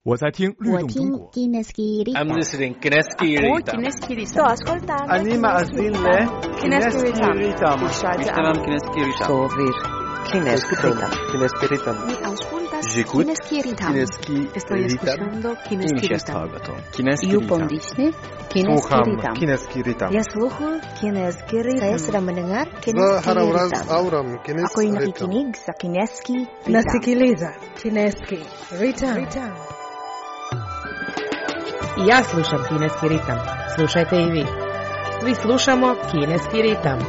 我在听律动中国。 I'm listening Kineski Ritam. Sto ascoltando. Anima azile Kineski Ritam. Ishtaram Kineski Ritam. Sovir Kineski Ritam. Kineski Ritam. Mi auscultas J'écoute Kineski Ritam. Kineski Estoy escuchando Kineski Ritam. Kineski You Ritam. pondisne Kineski Słucham Ritam. Kineski Ritam. Ya sluhu Kineski Ritam. Saya sedang mendengar Za Kineski harawraz Ritam. auram Ako Kineski ay Ritam. nakikinig sa Kineski Ritam. Nasikiliza Kineski Ritam. I ja slušam Kineski ritam. Slušajte i vi. Svi slušamo Kineski ritam.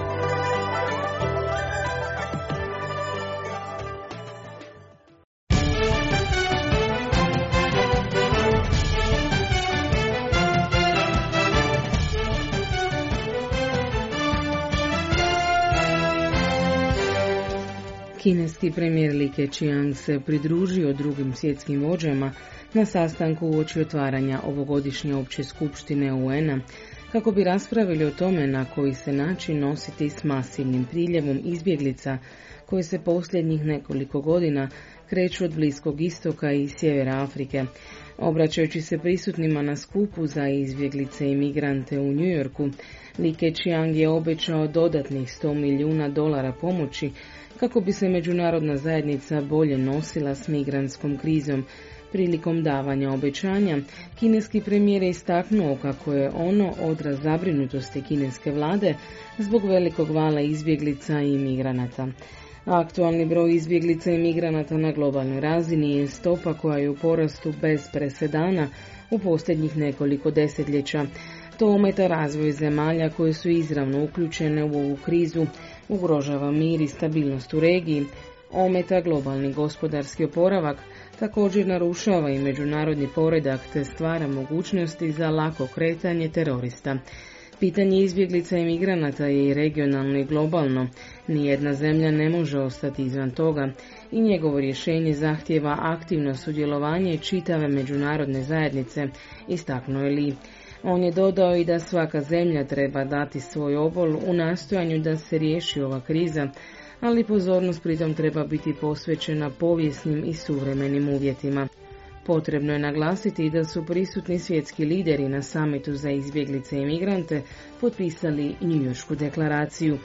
Kineski premijer Li Keqiang se pridružio drugim svjetskim vođama na sastanku uoči otvaranja ovogodišnje opće skupštine UN-a kako bi raspravili o tome na koji se način nositi s masivnim priljevom izbjeglica koje se posljednjih nekoliko godina kreću od Bliskog istoka i sjevera Afrike. Obraćajući se prisutnima na skupu za izbjeglice i migrante u New Yorku, Li Keqiang je obećao dodatnih $100 milijuna pomoći kako bi se međunarodna zajednica bolje nosila s migrantskom krizom. Prilikom davanja obećanja, kineski premijer je istaknuo kako je ono odraz zabrinutosti kineske vlade zbog velikog vala izbjeglica i migranata. Aktualni broj izbjeglica i migranata na globalnoj razini je stopa koja je u porastu bez presedana u posljednjih nekoliko desetljeća. To ometa razvoj zemalja koje su izravno uključene u ovu krizu, ugrožava mir i stabilnost u regiji, ometa globalni gospodarski oporavak, također narušava i međunarodni poredak te stvara mogućnosti za lako kretanje terorista. Pitanje izbjeglica i migranata je i regionalno i globalno. Nijedna zemlja ne može ostati izvan toga i njegovo rješenje zahtijeva aktivno sudjelovanje čitave međunarodne zajednice, istaknuo je Li. On je dodao i da svaka zemlja treba dati svoj obol u nastojanju da se riješi ova kriza, ali pozornost pritom treba biti posvećena povijesnim i suvremenim uvjetima. Potrebno je naglasiti da su prisutni svjetski lideri na samitu za izbjeglice i migrante potpisali Njujoršku deklaraciju.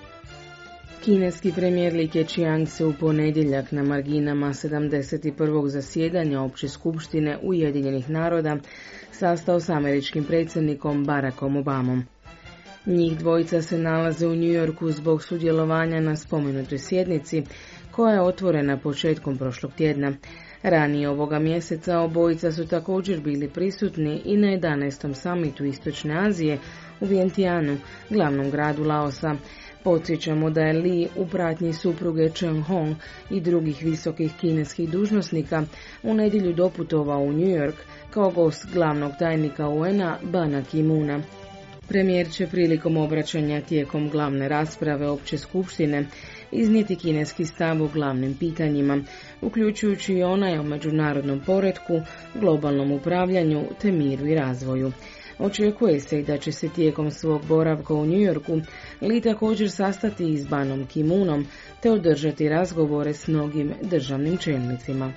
Kineski premijer Li Keqiang se u ponedjeljak na marginama 71. zasjedanja Opće skupštine Ujedinjenih naroda sastao s američkim predsjednikom Barackom Obamom. Njih dvojica se nalaze u New Yorku zbog sudjelovanja na spomenutoj sjednici koja je otvorena početkom prošlog tjedna. Ranije ovoga mjeseca obojica su također bili prisutni i na 11. samitu Istočne Azije u Vientianu, glavnom gradu Laosa. Podsjećamo da je Li u pratnji supruge Chen Hong i drugih visokih kineskih dužnosnika u nedjelju doputovao u New York kao gost glavnog tajnika UN-a Bana Ki-moona. Premijer će prilikom obraćanja tijekom glavne rasprave opće skupštine iznijeti kineski stav u glavnim pitanjima, uključujući i onaj o međunarodnom poretku, globalnom upravljanju te miru i razvoju. Očekuje se i da će se tijekom svog boravka u New Yorku Li također sastati i s Banom Ki-moonom te održati razgovore s mnogim državnim čelnicima.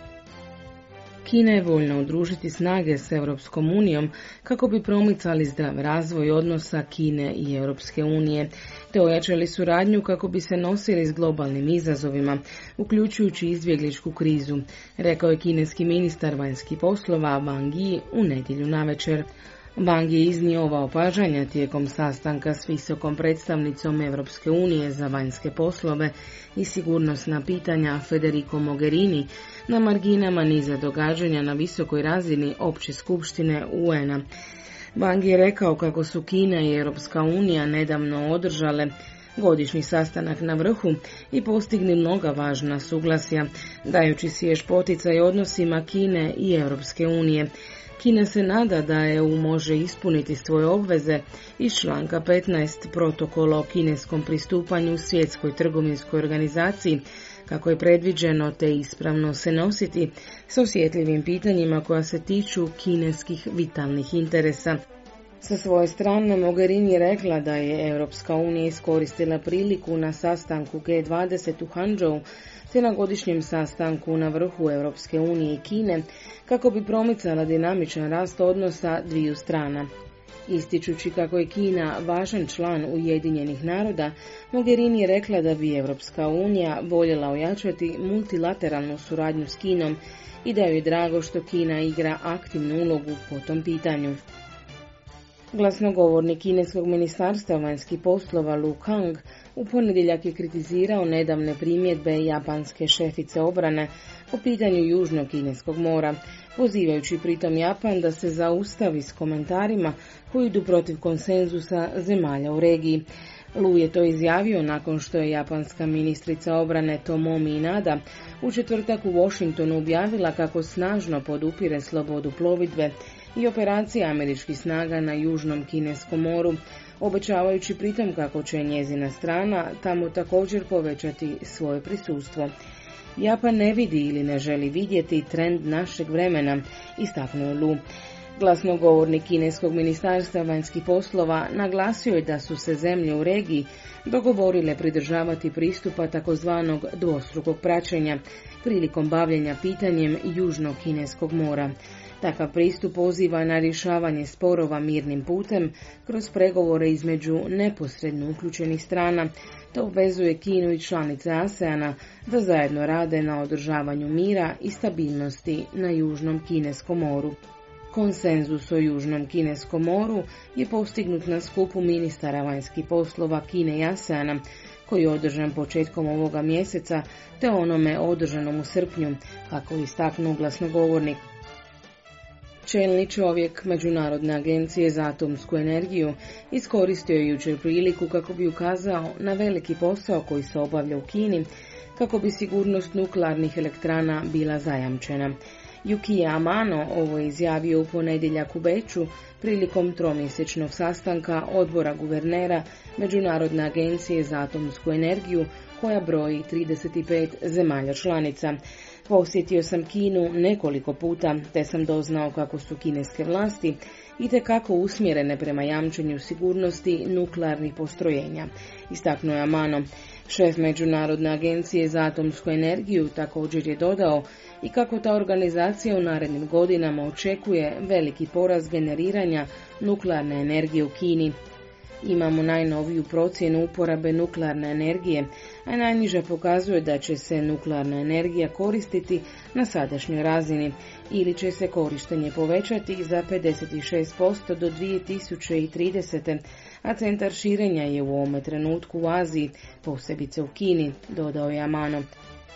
Kina je voljna udružiti snage s Europskom unijom kako bi promicali zdrav razvoj odnosa Kine i Europske unije, te ojačali suradnju kako bi se nosili s globalnim izazovima, uključujući izbjegličku krizu, rekao je kineski ministar vanjskih poslova Wang Yi u nedjelju navečer. Wang je iznio ova opažanja tijekom sastanka s visokom predstavnicom Europske unije za vanjske poslove i sigurnosna pitanja Federico Mogherini na marginama niza događanja na visokoj razini opće skupštine UN-a. Wang je rekao kako su Kina i Europska unija nedavno održale godišnji sastanak na vrhu i postigli mnoga važna suglasja, dajući si još poticaj odnosima Kine i Europske unije. Kina se nada da EU može ispuniti svoje obveze iz članka 15 protokola o kineskom pristupanju Svjetskoj trgovinskoj organizaciji, kako je predviđeno, te ispravno se nositi s osjetljivim pitanjima koja se tiču kineskih vitalnih interesa. Sa svoje strane Mogherini je rekla da je Europska unija iskoristila priliku na sastanku G20 u Hangzhou te na godišnjem sastanku na vrhu Europske unije i Kine kako bi promicala dinamičan rast odnosa dviju strana. Ističući kako je Kina važan član Ujedinjenih naroda, Mogherini je rekla da bi Europska unija voljela ojačati multilateralnu suradnju s Kinom i da joj je drago što Kina igra aktivnu ulogu po tom pitanju. Glasnogovornik kineskog ministarstva vanjskih poslova Lu Kang u ponedjeljak je kritizirao nedavne primjedbe japanske šefice obrane po pitanju Južnog kineskog mora, pozivajući pritom Japan da se zaustavi s komentarima koji idu protiv konsenzusa zemalja u regiji. Lu je to izjavio nakon što je japanska ministrica obrane Tomomi Inada u četvrtak u Washingtonu objavila kako snažno podupire slobodu plovidbe i operacije američkih snaga na Južnom kineskom moru, obećavajući pritom kako će njezina strana tamo također povećati svoje prisustvo. Japan ne vidi ili ne želi vidjeti trend našeg vremena, istaknuo je Lu. Glasnogovornik kineskog ministarstva vanjskih poslova naglasio je da su se zemlje u regiji dogovorile pridržavati pristupa takozvanog dvostrukog praćenja prilikom bavljenja pitanjem Južnog kineskog mora. Takav pristup poziva na rješavanje sporova mirnim putem kroz pregovore između neposredno uključenih strana, te obvezuje Kinu i članice ASEANA da zajedno rade na održavanju mira i stabilnosti na Južnom kineskom moru. Konsenzus o Južnom kineskom moru je postignut na skupu ministara vanjskih poslova Kine i ASEANA, koji je održan početkom ovoga mjeseca, te onome održanom u srpnju, kako je istaknuo glasnogovornik. Čelni čovjek Međunarodne agencije za atomsku energiju iskoristio je jučer priliku kako bi ukazao na veliki posao koji se obavlja u Kini, kako bi sigurnost nuklearnih elektrana bila zajamčena. Yukio Amano ovo je izjavio u ponedjeljak u Beču prilikom tromjesečnog sastanka odbora guvernera Međunarodne agencije za atomsku energiju koja broji 35 zemalja članica. Posjetio sam Kinu nekoliko puta, te sam doznao kako su kineske vlasti itekako usmjerene prema jamčenju sigurnosti nuklearnih postrojenja, istaknuo je Amano. Šef Međunarodne agencije za atomsku energiju također je dodao i kako ta organizacija u narednim godinama očekuje veliki porast generiranja nuklearne energije u Kini. Imamo najnoviju procjenu uporabe nuklearne energije, a najniža pokazuje da će se nuklearna energija koristiti na sadašnjoj razini ili će se korištenje povećati za 56% do 2030. a centar širenja je u ovome trenutku u Aziji, posebice u Kini, dodao je Amano.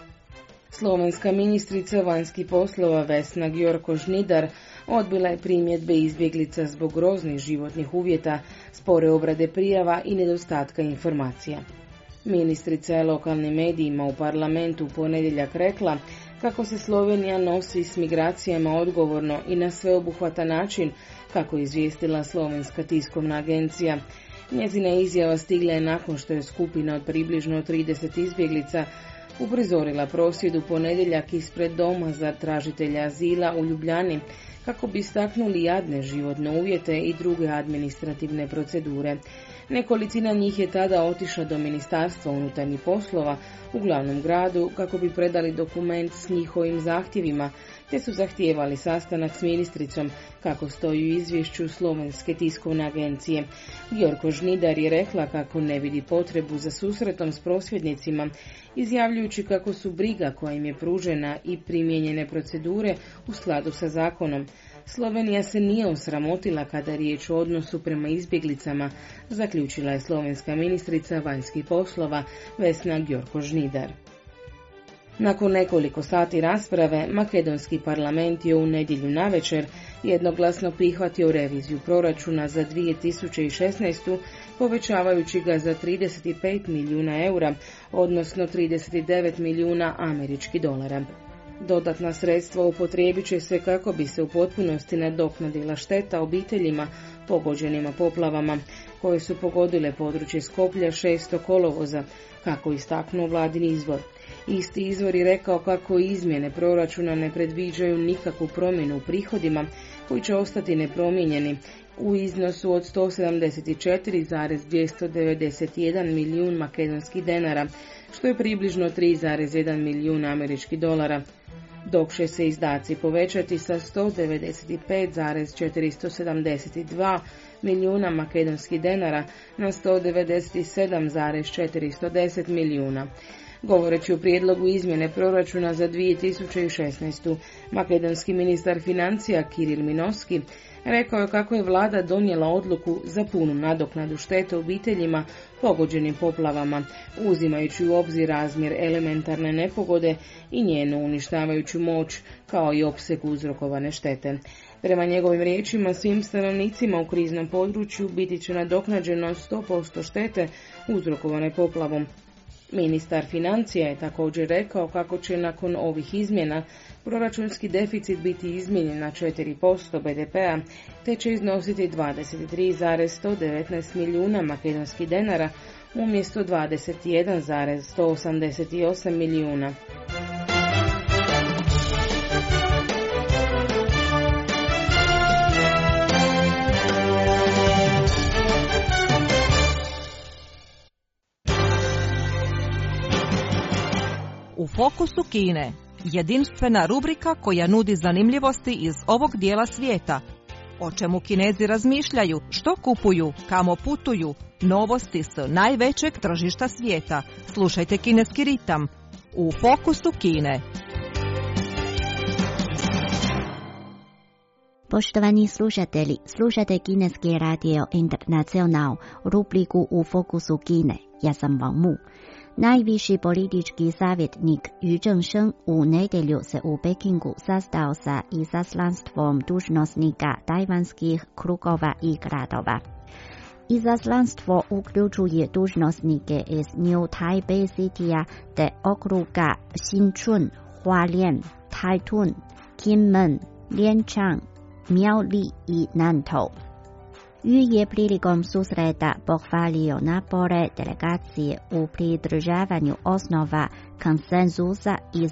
Slovenska ministrica vanjskih poslova Vesna Gjorko-Žnidar odbila je primjedbe izbjeglica zbog groznih životnih uvjeta, spore obrade prijava i nedostatka informacija. Ministrica je lokalnim medijima u parlamentu u ponedjeljak rekla kako se Slovenija nosi s migracijama odgovorno i na sveobuhvatan način, kako je izvijestila Slovenska tiskovna agencija. Njezina izjava stigla je nakon što je skupina od približno 30 izbjeglica uprizorila prosvjed u ponedjeljak ispred doma za tražitelja azila u Ljubljani, kako bi istaknuli jadne životne uvjete i druge administrativne procedure. Nekolicina njih je tada otišla do Ministarstva unutarnjih poslova u glavnom gradu kako bi predali dokument s njihovim zahtjevima, te su zahtijevali sastanak s ministricom, kako stoji u izvješću Slovenske tiskovne agencije. Gjorko-Žnidar je rekla kako ne vidi potrebu za susretom s prosvjednicima, izjavljujući kako su briga koja im je pružena i primijenjene procedure u skladu sa zakonom. Slovenija se nije osramotila kada je riječ o odnosu prema izbjeglicama, zaključila je slovenska ministrica vanjskih poslova Vesna Gjorko-Žnidar. Nakon nekoliko sati rasprave, makedonski parlament je u nedjelju navečer jednoglasno prihvatio reviziju proračuna za 2016. povećavajući ga za 35 milijuna eura, odnosno 39 milijuna američkih dolara. Dodatna sredstva upotrijebit će se kako bi se u potpunosti nadoknadila šteta obiteljima pogođenima poplavama, koje su pogodile područje Skoplja 6. kolovoza, kako istaknuo vladin izvor. Isti izvor je rekao kako izmjene proračuna ne predviđaju nikakvu promjenu u prihodima koji će ostati nepromijenjeni u iznosu od 174,291 milijun makedonskih denara, što je približno 3,1 milijun američkih dolara, dok će se izdaci povećati sa 195,472 milijuna makedonskih denara na 197,410 milijuna. Govoreći o prijedlogu izmjene proračuna za 2016. makedonski ministar financija Kiril Minoski rekao je kako je vlada donijela odluku za punu nadoknadu štete obiteljima pogođenim poplavama, uzimajući u obzir razmjer elementarne nepogode i njenu uništavajuću moć, kao i opseg uzrokovane štete. Prema njegovim riječima, svim stanovnicima u kriznom području biti će nadoknađeno 100% štete uzrokovane poplavom. Ministar financija je također rekao kako će nakon ovih izmjena proračunski deficit biti izmijenjen na 4% BDP-a, te će iznositi 23,119 milijuna makedonskih denara umjesto 21,188 milijuna. U fokusu Kine, jedinstvena rubrika koja nudi zanimljivosti iz ovog dijela svijeta. O čemu Kinezi razmišljaju, što kupuju, kamo putuju, novosti s najvećeg tržišta svijeta. Slušajte Kineski ritam u fokusu Kine. Poštovani slušatelji, slušate Kineski radio Internacional, rubriku u fokusu Kine. Ja sam Wang Mu. Najviši politički savjetnik Yu Zhengsheng u nedjelju se u Pekingu sastao sa izaslanstvom dužnosnika tajvanskih krugova i gradova. Izaslanstvo uključuje dužnosnike iz New Taipei City-a te okruga Xinchun, Hualien, Taitun, Kinmen, Lianchang, Miaoli i Nantou. Yu je prilikom susreta pohvalio napore delegacije u pridržavanju osnova konsenzusa iz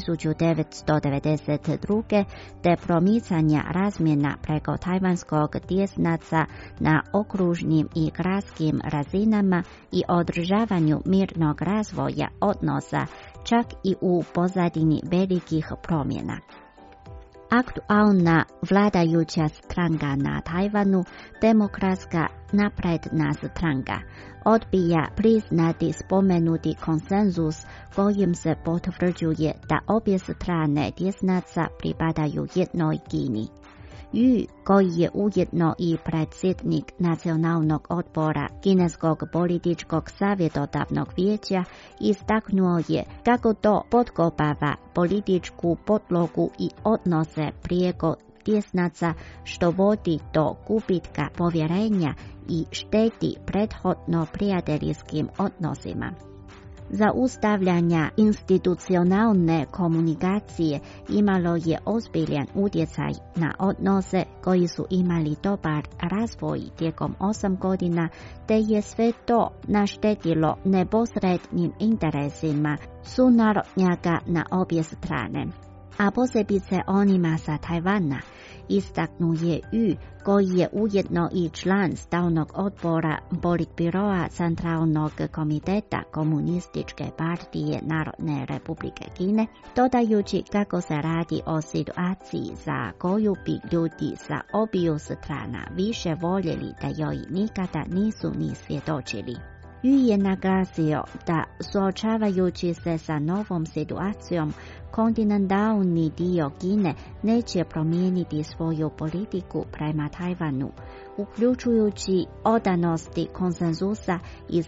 1992. te promicanja razmjena preko tajvanskog tjesnaca na okružnim i gradskim razinama i održavanju mirnog razvoja odnosa, čak i u pozadini velikih promjena. Aktualna vladajuća stranka na Tajvanu, Demokratska napredna stranka, odbija priznati spomenuti konsenzus kojim se potvrđuje da obje strane tjesnaca pripadaju jednoj Kini. Yu, koji je ujedno i predsjednik Nacionalnog odbora Kineskog političkog savjetodavnog vijeća, istaknuo je kako to potkopava političku podlogu i odnose preko tjesnaca, što vodi do gubitka povjerenja i šteti prethodno prijateljskim odnosima. Zaustavljanja institucionalne komunikacije imalo je ozbiljan utjecaj na odnose koji su imali dobar razvoj tijekom 8 godina, te je sve to naštetilo neposrednim interesima sunarodnjaka na obje strane, a posebice onima sa Tajvana, istaknuje Yu, koji je ujedno i član stalnog odbora Politbiroa Centralnog komiteta Komunističke partije Narodne republike Kine, dodajući kako se radi o situaciji za koju bi ljudi sa obiju strana više voljeli da joj nikada nisu ni svjedočili. Yu je naglasio da suočavajući se sa novom situacijom, kontinentalni dio Kine neće promijeniti svoju politiku prema Tajvanu, uključujući odanosti konsenzusa iz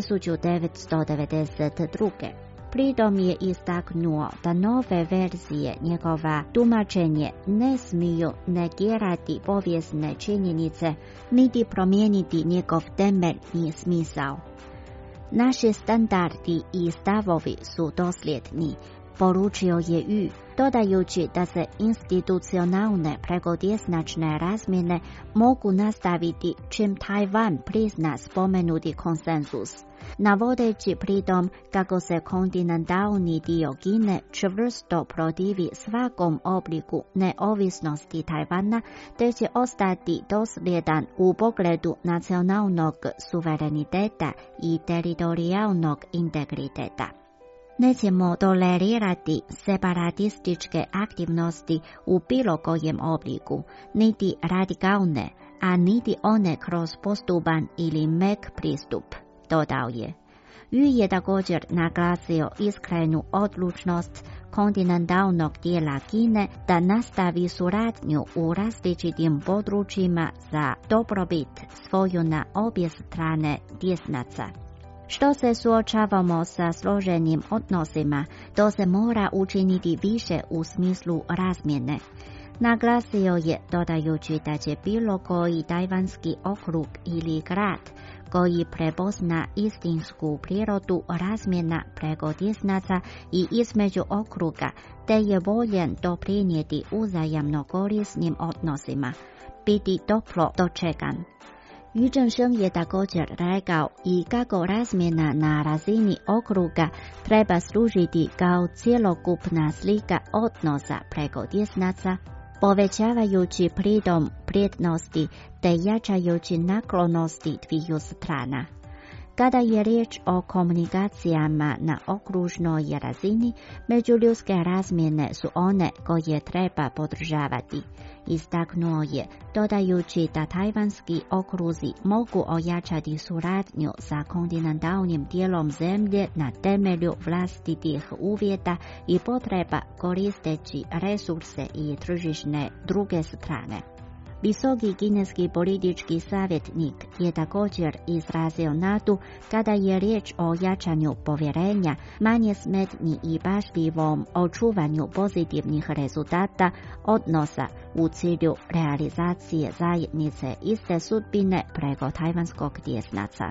1992. Pritom je istaknuo da nove verzije njegova tumačenje ne smiju negirati povijesne činjenice niti promijeniti njegov temeljni smisao. Naši standardi i stavovi su dosljedni. poručio je Yu, dodajući da se institucionalne prekogdjesnačne razmjene mogu nastaviti čim Tajvan prizna spomenuti konsenzus, navodeći pritom kako se kontinentalni dio Kine čvrsto protivi svakom obliku neovisnosti Tajvana, te će ostati dosljedan u pogledu nacionalnog suvereniteta i teritorijalnog integriteta. Nećemo tolerirati separatističke aktivnosti u bilo kojem obliku, niti radikalne, a niti one kroz postupan ili mek pristup, dodao je. Yu je također naglasio iskrenu odlučnost kontinentalnog dijela Kine da nastavi suradnju u različitim područjima za dobrobit svoju na obje strane tjesnaca. Što se suočavamo sa složenim odnosima, to se mora učiniti više u smislu razmjene. Naglasio je, dodajući da će bilo koji tajvanski okrug ili grad koji prepozna istinsku prirodu razmjena preko tjesnaca i između okruga, te je voljen doprinijeti uzajamno korisnim odnosima, biti toplo dočekan. Yu Zhensheng je također rekao i kako razmjena na razini okruga treba služiti kao cjelokupna slika odnosa preko tjesnaca, povećavajući pritom prednosti te jačajući naklonosti dviju strana. Kada je riječ o komunikacijama na okružnoj razini, međuljudske razmjene su one koje treba podržavati, istaknuo je, dodajući da tajvanski okruzi mogu ojačati suradnju sa kontinentalnim dijelom zemlje na temelju vlastitih uvjeta i potreba koristeći resurse i tržišne druge strane. Visoki kineski politički savjetnik je također izrazio nadu kada je riječ o jačanju povjerenja, manje smetnji i pažljivom očuvanju pozitivnih rezultata odnosa u cilju realizacije zajednice iste sudbine preko tajvanskog tjesnaca.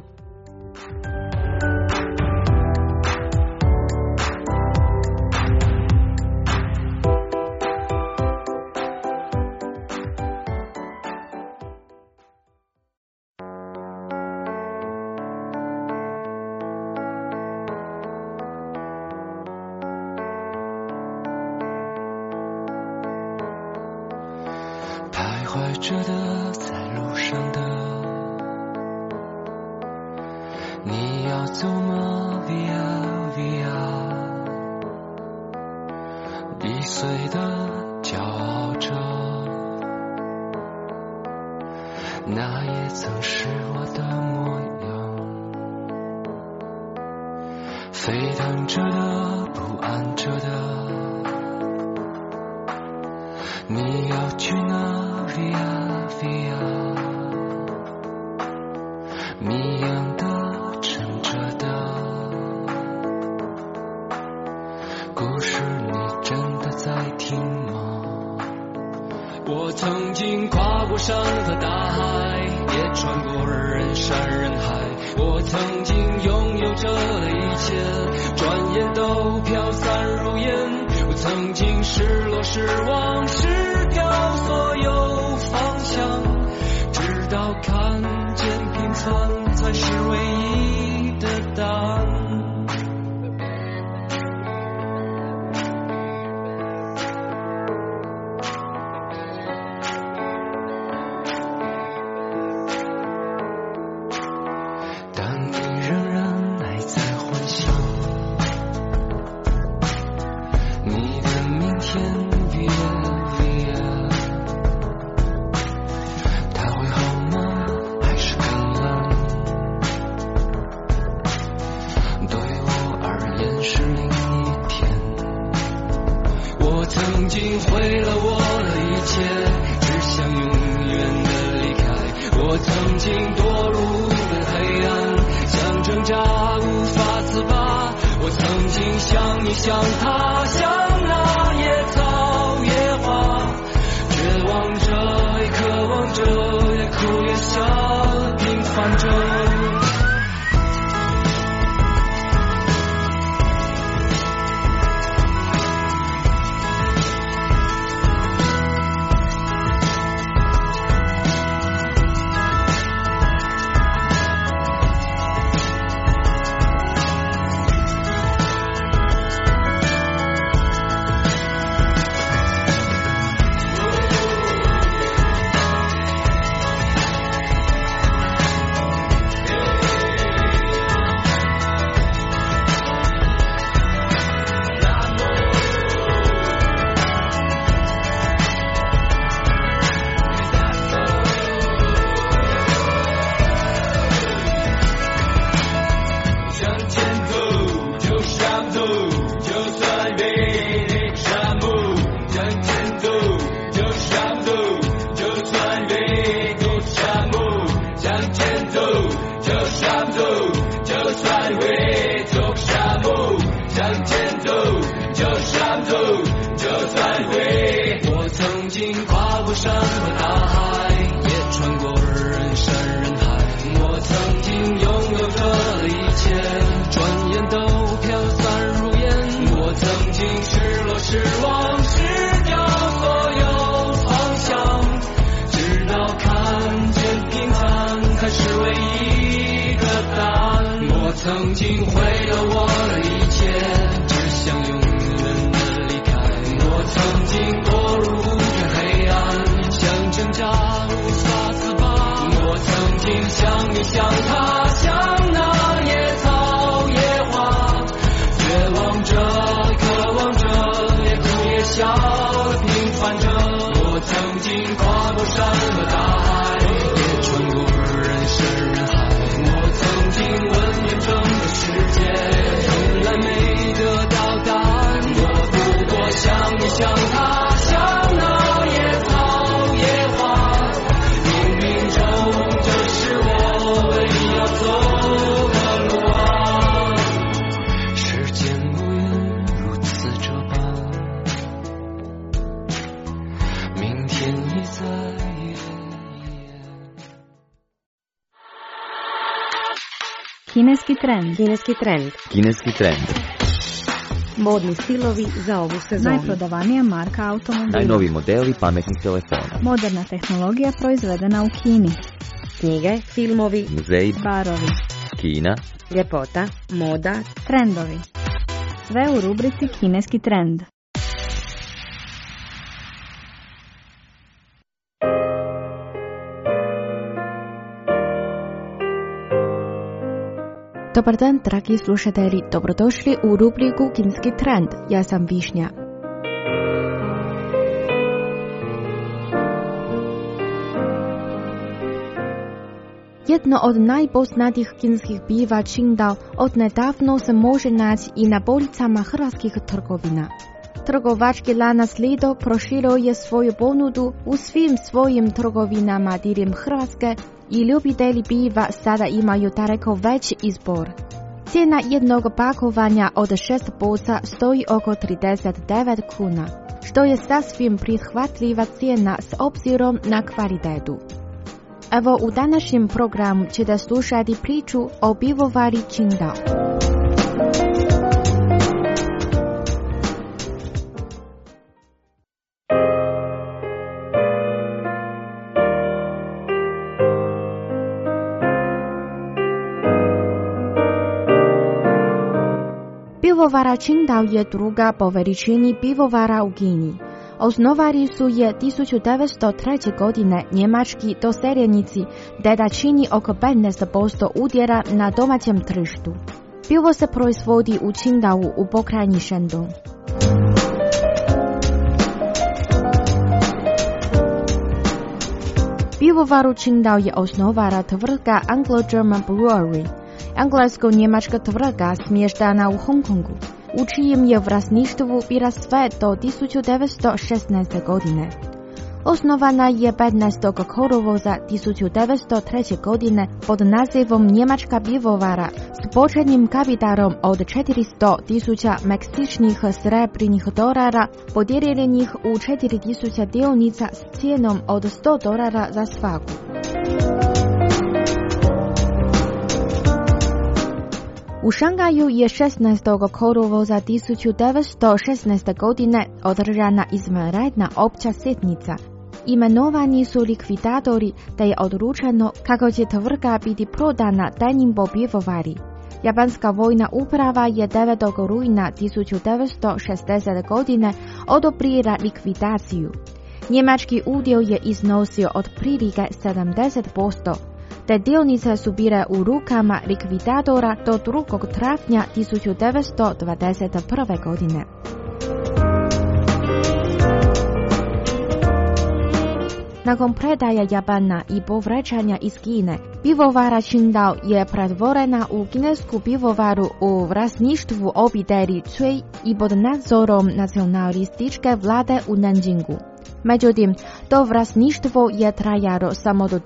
山和大海，也穿过人山人海。我曾经拥有着一切，转眼都飘散如烟。我曾经失落失望失掉所有方向，直到看见平凡才是唯一的答案。我曾经毁了我的一切，只想永远的离开。我曾经堕入这黑暗，像挣扎无法自拔。我曾经像你像他像那野草野花，绝望着渴望着也哭也笑的平凡着。我曾经跨过山和大海，也穿过人山人海。我曾经问遍整个世界，从来没得到答案。我不过像你像他像那野草野花，冥冥中这是我唯一要走的路啊。时间无言如此这般，明天已在眼前。 Kineski trend. Kineski trend. Kineski trend. Modni stilovi za ovu sezonu. Najprodavanija marka automobila. Najnoviji modeli pametnih telefona. Moderna tehnologija proizvedena u Kini. Knjige, filmovi, Muzeji, Barovi. Kina, ljepota, moda, Trendovi. Sve u rubrici Kineski trend. Dobar dan, dragi slušatelji, dobrodošli u rubriku Kineski trend. Ja sam Višnja. Jedno od najpoznatijih kineskih piva Qingdao odnedavno se može naći i na policama hrvatskih trgovina. Trgovački lanac Lidl proširio je svoju ponudu u svim svojim trgovinama diljem Hrvatske i ljubitelji piva sada imaju daleko veći izbor. Cijena jednog pakovanja od 6 boca stoji oko 39 kuna, što je sasvim prihvatljiva cijena s obzirom na kvalitetu. Evo u današnjem programu ćete slušati priču o pivovari Qingdao. Pivovara Qingdao je druga po veličini pivovara u Kini. Osnovali su je 1903. godine njemački doseljenici, te da čini oko 15% udjela na domaćem tržištu. Pivo se proizvodi u Qingdao u pokrajini Shandong. Pivovaru Qingdao je osnovala tvrtka Anglo-German Brewery, englesko-njemačka tvrtka smještena u Hong Kongu, u čijem je vlasništvu bila sve do 1916. godine. Osnovana je 15. kolovoza 1903. godine pod nazivom Njemačka pivovara s početnim kapitalom od 400.000 meksičnih srebrnih dolara podijeljenih u 4.000 dionica s cijenom od $100 za svaku. U Šangaju je 16. kolovoza 1916. godine održana izvanredna opća sjednica. Imenovani su likvidatori, te je odlučeno kako će tvrtka biti prodana tajnim po pivovari. Japanska vojna uprava je 9. rujna 1960. godine odobrila likvidaciju. Njemački udio je iznosio otprilike 70%. Te dionice su bile u rukama likvidatora do 2. travnja 1921. godine. Nakon predaje Japana i povraćanja iz Kine, pivovara Qingdao je pretvorena u kinesku pivovaru u vlasništvu obitelji Cui i pod nadzorom nacionalističke vlade u Nanjingu. Međutim, to vlasništvo je trajalo samo do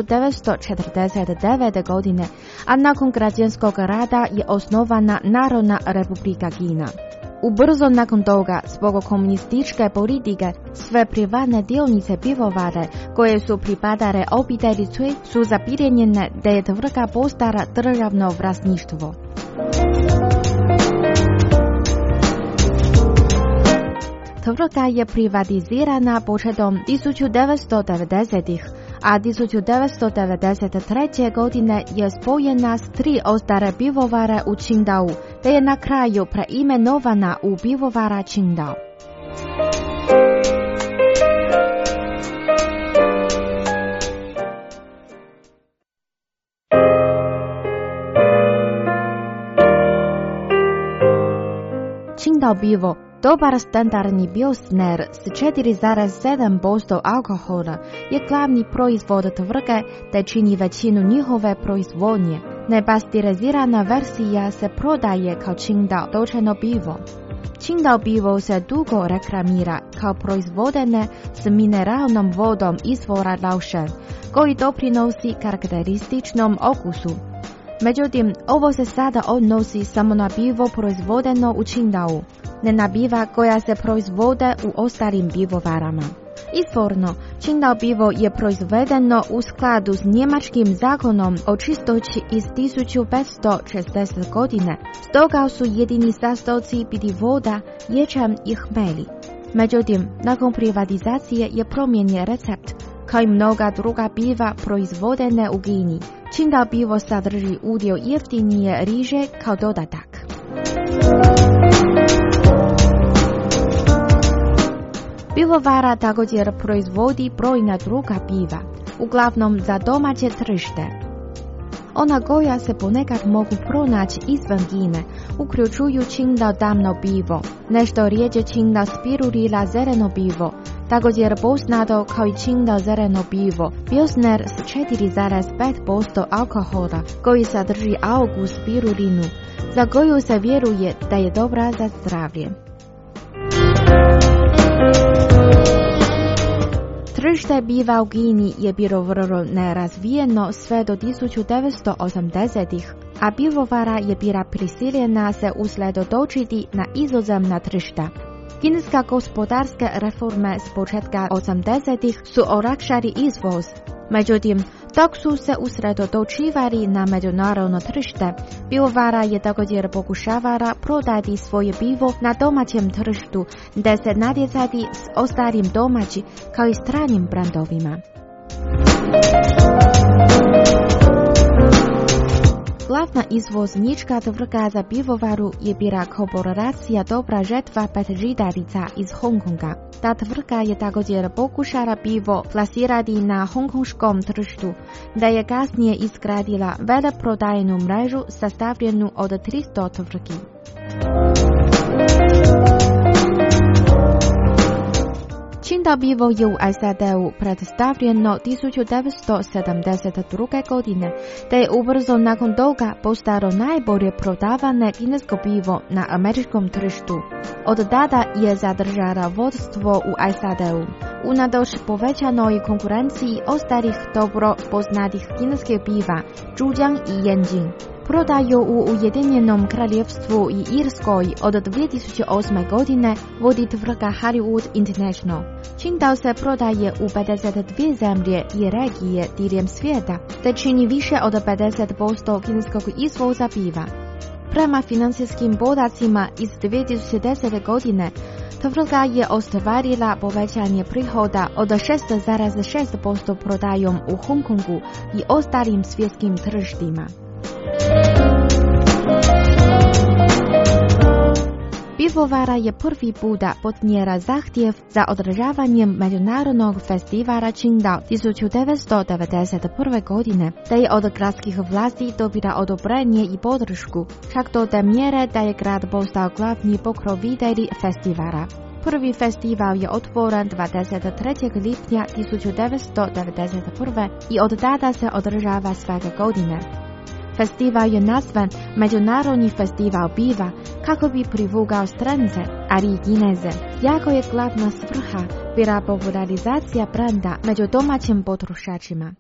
1949. godine, a nakon građanskog rata je osnovana Narodna Republika Kina. Ubrzo nakon toga, zbog komunističke politike, sve privatne dionice pivovare koje su pripadale obitelji Cui su zapijenjene da je tvrtka postala državno vlasništvo. Tvrtka je privatizirana početkom 1990-ih, a 1993. godine je spojena s 3 ostale pivovare u Qingdao, te je na kraju preimenovana u pivovara Qingdao. Qingdao pivo, dobar standardni Pilsner s 4,7% alkohola, je glavni proizvod tvrtke te čini većinu njihove proizvodnje. Nepasterizirana verzija se prodaje kao Qingdao točeno pivo. Qingdao pivo se dugo reklamira kao proizvodene s mineralnom vodom izvora Laoshan, koji doprinosi karakterističnom okusu. Međutim, ovo se sada odnosi samo na pivo proizvodeno u Qingdao, ne na piva koja se proizvode u ostalim pivovarama. Izvorno, Qingdao pivo je proizvedeno u skladu s njemačkim zakonom o čistoći iz 1560 godine, stoga su jedini sastojci biti voda, ječam i hmelj. Međutim, nakon privatizacije je promijenjen recept, kao i mnoga druga piva proizvodene u Kini. Qingdao pivo sadrži udio jeftinije riže kao dodatak. Pivovara također proizvodi brojna druga piva, uglavnom za domaće tržište. Ona koja se ponekad mogu pronaći izvan Kine, uključuju Qingdao tamno pivo, nešto rijeđe Qingdao spirulina zeleno pivo, također poznato kao i Qingdao zeleno pivo, Pilsner s 4,5% alkohola, koji sadrži algu spirulinu, za koju se vjeruje da je dobra za zdravlje. Tržište piva u Kini je bilo vrlo nerazvijeno sve do 1980-ih, a pivovara je bila prisiljena se usredotočiti na inozemna tržišta. Kineska gospodarske reforme s početka 80-ih su olakšali izvoz. Međutim, dok su se usredotočivali na međunarodno tržište, pivovara je također pokušavala prodati svoje pivo na domaćem tržištu, da se natjecati s ostalim domaćim kao i stranim brandovima. Glavna izvoznička tvrtka za pivovaru je bila korporacija Dobra žetva Petržitarica iz Hong Konga. Ta tvrtka je također pokušala pivo plasirati na hongkonškom tržištu, da je kasnije izgradila veleprodajnu mrežu sastavljenu od 300 tvrtki. Qingdao pivo je u SAD-u predstavljeno 1972. godine, te je ubrzo nakon toga postalo najbolje prodavane kinesko pivo na američkom tržištu. Od tada je zadržala vodstvo u SAD-u. Unatoč povećanoj konkurenciji ostalih dobro poznatih kineskih piva, Zhujiang i Yanjing, prodaju u Ujedinjenom kraljevstvu i Irskoj od 2008. godine vodi tvrtka Hollywood International. Qingdao se prodaje u 52 zemlje i regije diljem svijeta, te čini više od 50% kineskog izvoza piva. Prema financijskim podacima iz 2010. godine, tvrtka je ostvarila povećanje prihoda od 6,6% prodajom u Hong Kongu i ostalim svjetskim tržištima. Pivovara je prvi puta podnijela zahtjev za održavanjem međunarodnog festivala Qingdao 1991. godine, te je od gradskih vlasti dobila odobrenje i podršku, čak do te mjere da je grad postao glavni pokrovitelj festivala. Prvi festival je otvoren 23. lipnja 1991. i od tada se održava svake godine. Festival je nazvan Međunarodni festival piva kako bi privukao strance, ali i Kineze. Jako je glavna svrha bila popularizacija branda među domaćim potrošačima.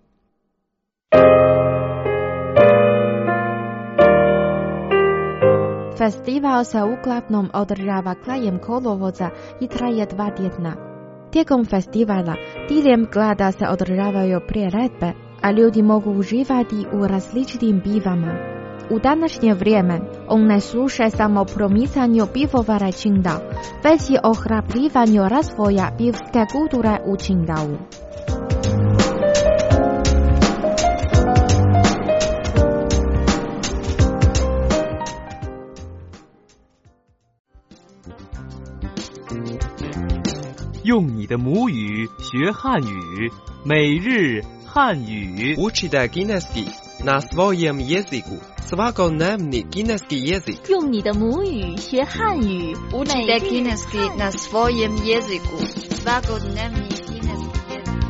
Festival se uglavnom održava krajem kolovoza i traje 2 tjedna. Tijekom festivala diljem grada se održavaju priredbe, a ljudi mogu uživati u različitim pivama. U današnje vrijeme on ne sluša samo promicanju pivovara Qingdao, već i ohrabrivanju razvoja pivske kulture u Qingdao. 用你的母语学汉语，每日汉语。 Učite kineski na svojem jeziku. Svakodnevni kineski jezik. 用你的母语学汉语。 Učite kineski na svojem jeziku. Svakodnevni kineski jezik.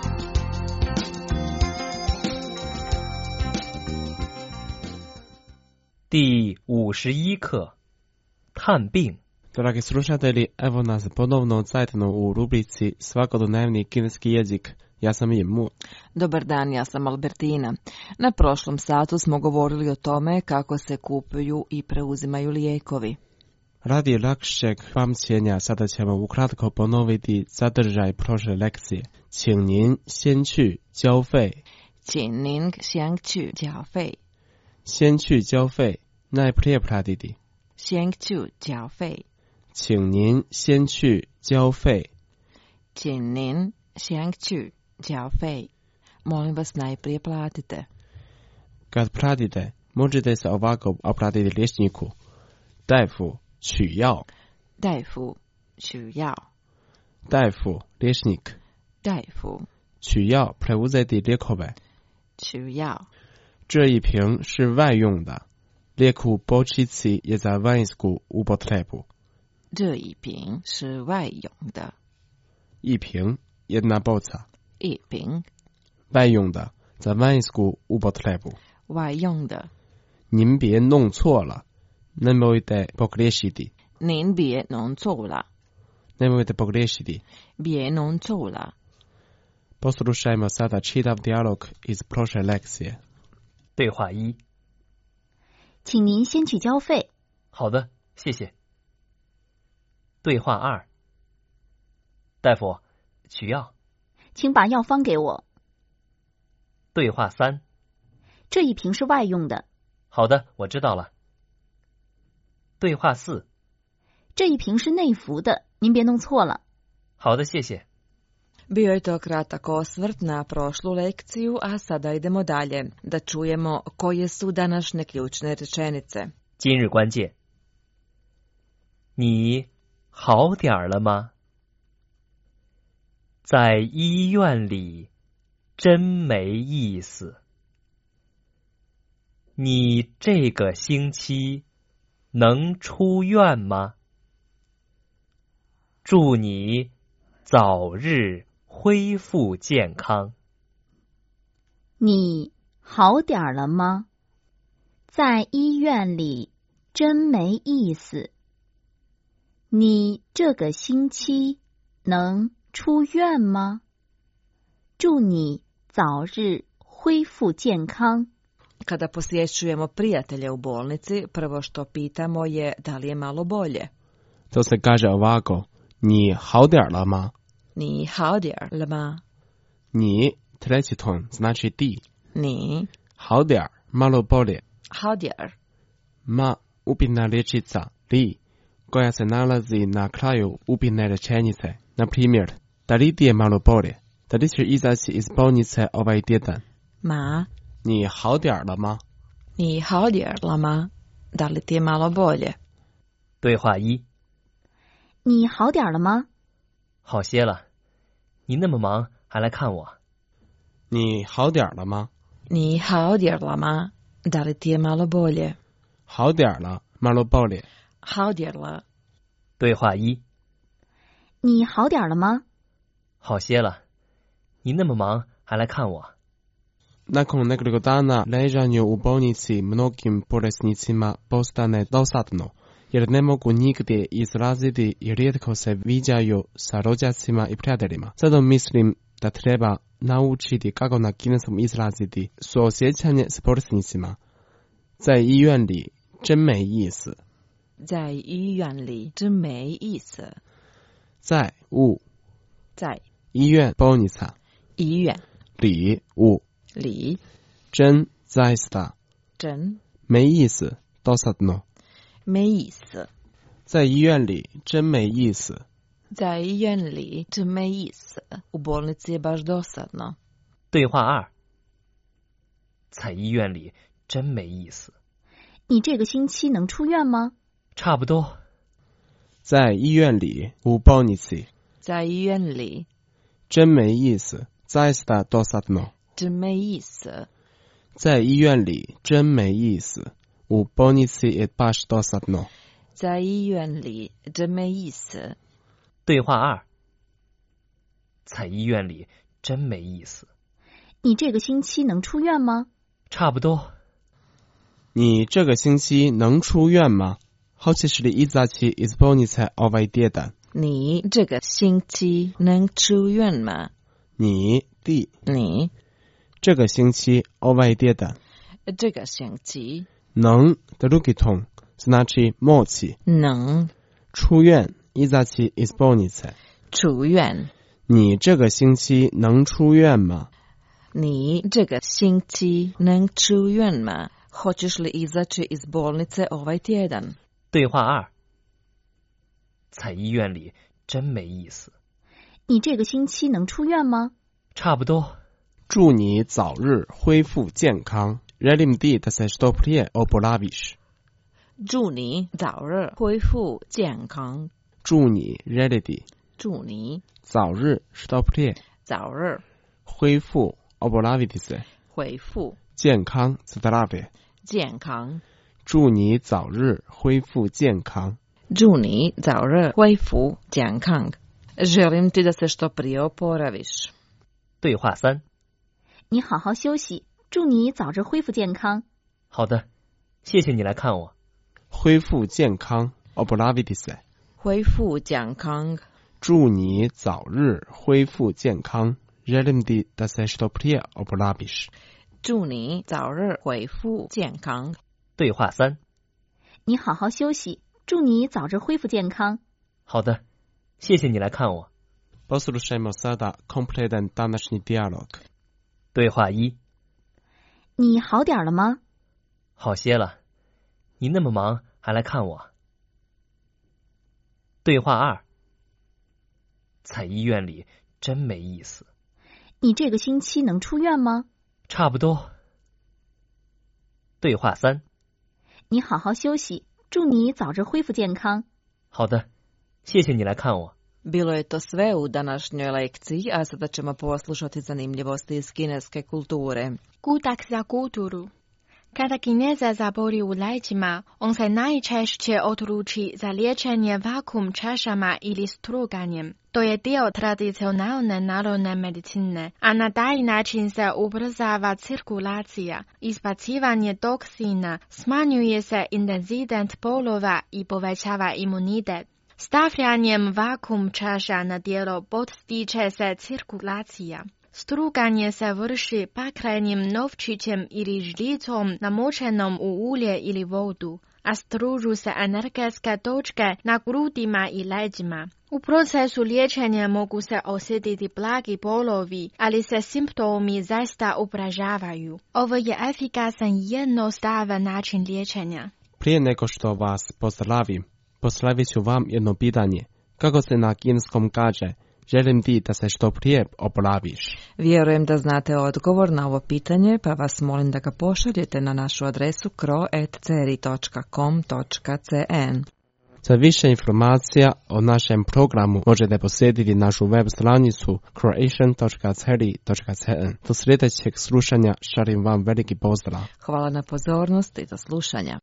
第51课，探病。 Dragi slušatelji, evo nas ponovno zajedno u rubrici Svakodnevni kineski jezik. Ja sam Imu. Dobar dan, ja sam Albertina. Na prošlom satu smo govorili o tome kako se kupuju i preuzimaju lijekovi. Radi lakšeg pamćenja sada ćemo ukratko ponoviti sadržaj prošle lekcije. 请您先去交费。 请您先去交费。 先去交费 najprije platiti. 先去交费。 请您先去交费。 请您先去交费. Molim vas najprije platite. Kad platite, možete se ovako obratiti liječniku. 大夫取药。 大夫取药。 大夫 liječnik。 大夫取药 preuzeti lijekove。 取药。 这一瓶是外用的。Lijeku bočici je za vanjsku upotrebu. 这一瓶是外用的。 一瓶 jedna boca。 一瓶。 外用的 za vanjsku upotrebu。 外用的。 您别弄错了。Nemojte pogriješiti。 您别弄错了。 Nemojte pogriješiti。 别弄错了。 Poslušajmo sada čitav dijalog iz prošle lekcije。 对话一。 请您先去交费。 好的，谢谢。对话二。大夫，取药。 请把药方给我。 对话三。 这一瓶是外用的。 好的，我知道了。对话四。 这一瓶是内服的，您别弄错了。 好的，谢谢。 Bio je to kratak osvrt na prošlu lekciju, a sada idemo dalje, da čujemo koje su današnje ključne rečenice. 今日关键。你好点儿了吗？在医院里真没意思。你这个星期能出院吗？祝你早日恢复健康。 你好点儿了吗？在医院里真没意思。你这个星期能出院吗？祝你早日恢复健康。 Kada posjećujemo prijatelje u bolnici, prvo što pitamo je da li je malo bolje. To se kaže ovako. 你好点了吗？ 你好点了吗？ 你 treći ton znači ti. 你好点 malo bolje. 好点 ma upitna rječica li koja se nalazi na kraju upitne rečenice. Na primjer, da li ti je malo bolje? Da li će izaći iz bolnice ovaj tjedan? Ma 你好点了吗？ 你好点了吗？ Da li ti je malo bolje? 对话一。 你好点了吗？ 好些了。你那么忙还来看我。 你好点了吗？ 你好点了吗？ Da li ti je malo bolje? 好点了 malo bolje。 好点了。 对话一。 你好点了吗？ 好些了。你那么忙还来看我。 Nakon nekoliko dana ležanja u bolnici mnogim bolesnicima postane dosadno, jer ne mogu nigdje izraziti i rijetko se viđaju sa rođacima i prijateljima. Zato mislim da treba naučiti kako na kineskom izraziti suosjećanje s bolesnicima. 在医院里真没意思。 在医院里真没意思。 在物， 在医院больница， 医院里物里真zaista， 真没意思，dosadno， 没意思。 在医院里真没意思。 在医院里真没意思。U bolnici je baš dosadno。 对话2，在医院里真没意思。 你这个星期能出院吗？ 差不多。 在医院里u bolnici， 在医院里真没意思，zaista dosadno， 真没意思。 在医院里真没意思，u bolnici je baš dosadno。 在医院里真没意思。 对话2，在医院里真没意思。 你这个星期能出院吗？ 差不多。 你这个星期能出院吗？Хочешь ли издать исполниться ovaj tjedan？ 你这个星期能出院吗？ 你这个星期 ovaj tjedan， 这个星期能的drugi ton znači moći， 能出院 izdać исполниться， 出院。 你这个星期能出院吗？ 你这个星期能出院吗？Хочешь ли izaći iz bolnice ovaj tjedan？ 对话2，在医院里真没意思。 你这个星期能出院吗？ 差不多。 祝你早日恢复健康。Želim ti da se što prije oporaviš。 祝你早日恢复健康。 祝你 ready。 祝你早日 što prije。 早日恢复 oporaviti se。 恢复健康 zdravlje。 健康。 祝你早日恢复健康。 祝你早日恢复健康。Želim ti da se što prije oporaviš。 对话3， 你好好休息，祝你早日恢复健康。 好的，谢谢你来看我。 恢复健康 oporaviti se。 恢复健康。 祝你早日恢复健康。Želim ti da se što prije oporaviš。 祝你早日恢复健康。 对话3， 你好好休息，祝你早日恢复健康。 好的，谢谢你来看我。 Poslušajmo sada kompletan današnji dijalog。 对话1， 你好点了吗？ 好些了，你那么忙还来看我。对话2，在医院里真没意思。 你这个星期能出院吗？ 差不多。对话3， 你好好休息，祝你早日恢复健康。 好的，谢谢你来看我。 Bilo je to sve u današnjoj lekciji, a sada ćemo poslušati zanimljivosti iz kineske kulture. Kutak za kulturu. Kada Kineza zaboli u leđima, on se najčešće odluči za liječenje vakum češama ili struganjem. To je dio tradicionalne narodne medicine, a na taj način se ubrzava cirkulacija, izbacivanje toksina, smanjuje se intenzitet bolova i povećava imunitet. Stavljanjem vakum čaša na djelo podstiče se cirkulacija. Struganje se vrši paklenjem novčićem ili žlicom namočenom u ulje ili vodu, a stružu se energetske točke na grudima i leđima. U procesu liječenja mogu se osjetiti blagi bolovi, ali se simptomi zaista ublažavaju. Ovo je efikasan i jednostavan način liječenja. Prije nego što vas pozdravim, postavit ću vam jedno pitanje. Kako se na kineskom kaže? Želim ti da se što prije oporaviš. Vjerujem da znate odgovor na ovo pitanje, pa vas molim da ga pošaljete na našu adresu kro@ceri.com.cn. Za više informacija o našem programu možete posjetiti našu web stranicu croatian.ceri.cn. Do sljedećeg slušanja šaljem vam veliki pozdrav. Hvala na pozornost i do slušanja.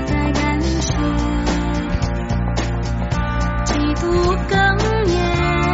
更远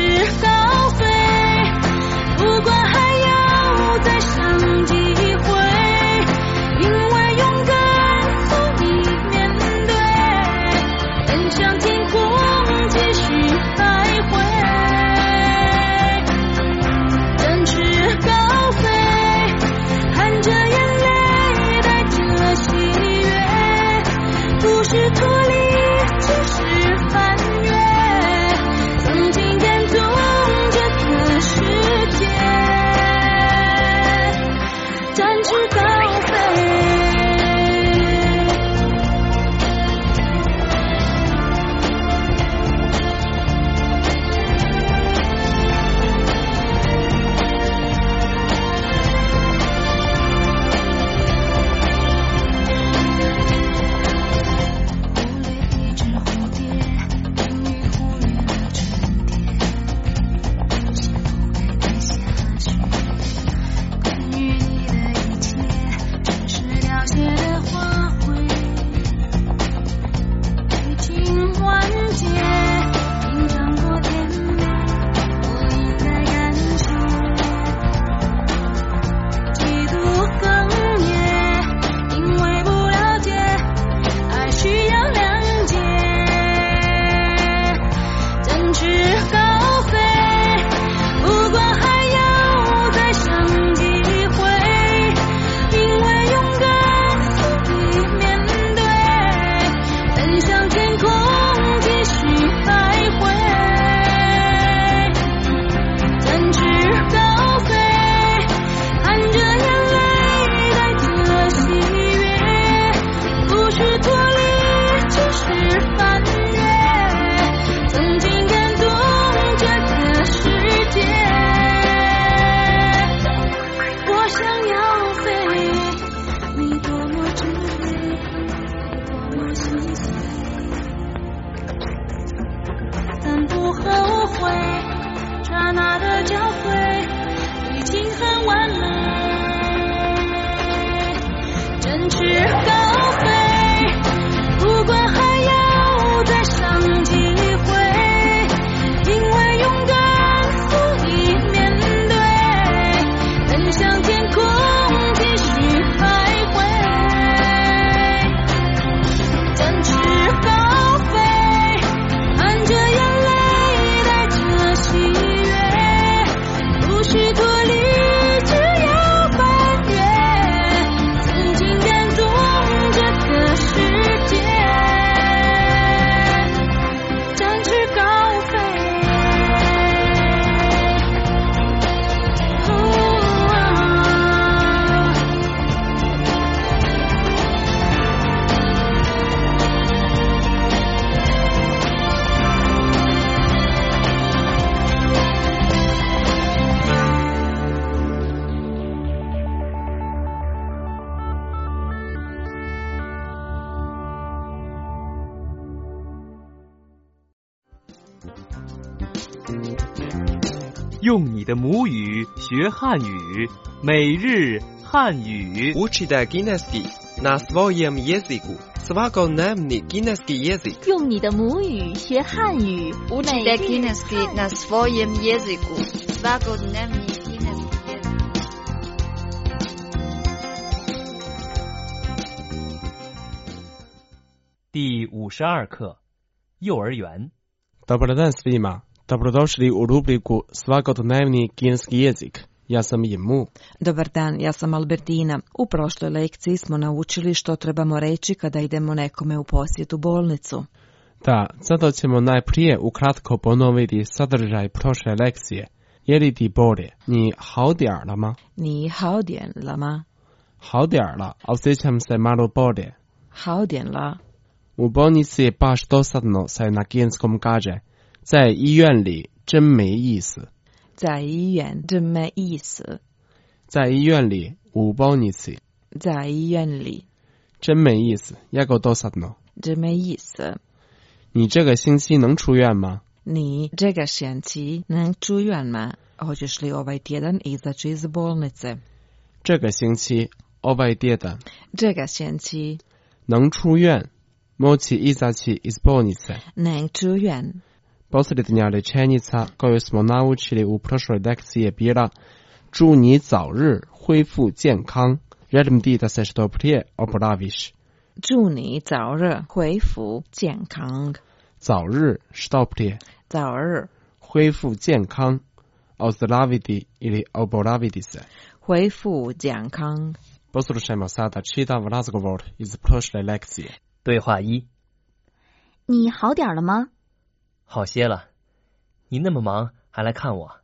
用你的母语学汉语，每日汉语。 Учите кінеський на своєму язику. Свободний кінеський язик. 用你的母语学汉语， Учите кінеський на своєму язику. Свободний кінеський язик. 第52课，幼儿园。 Dobar dan svima. Dobrodošli u rubriku Svakodnevni kineski jezik. Ja sam Imu. Dobar dan, ja sam Albertina. U prošloj lekciji smo naučili što trebamo reći kada idemo nekome u posjetu bolnicu. Da, zato ćemo najprije ukratko ponoviti sadržaj prošle lekcije. Je li ti bolje? Ni hao dian了吗? Ni hao dian了吗? Hao dian了, osjećam se malo bolje. Hao dian了. U bolnici je baš dosadno, se na kineskom kaže. 在医院里真没意思。 在医院真没意思。 在医院里u bolnici。 在医院里真没意思。jako dosadno。 真没意思。 你这个星期能出院吗？ 你这个星期能出院吗？ Hoćeš li ovaj tjedan izaći iz bolnice? 这个星期 ovaj tjedan。 这个星期能出院 moći izaći iz bolnice。 能出院。 Posljednja rečenica koju smo naučili u prošloj lekciji je bila 祝你早日恢复健康. Želim ti da se što prije oporaviš. 祝你早日恢复健康. 早日 što prije. 早日恢复健康 ozdraviti ili oporaviti se. 恢复健康. Poslušajmo sada čitav razgovor iz prošle lekcije. 对话一： 你好点了吗？ 好些了，你那么忙还来看我。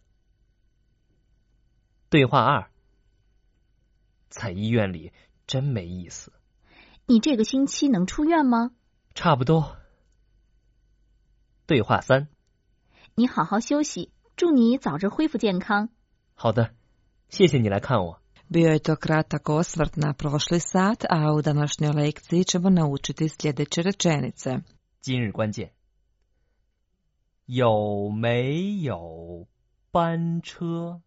对话二：在医院里真没意思。 你这个星期能出院吗？ 差不多。对话三： 你好好休息，祝你早日恢复健康。 好的，谢谢你来看我。 Bio je to kratak osvrt na prošli sat, a u današnjoj lekciji ćemo naučiti sljedeće rečenice. 今日关键：有没有班车？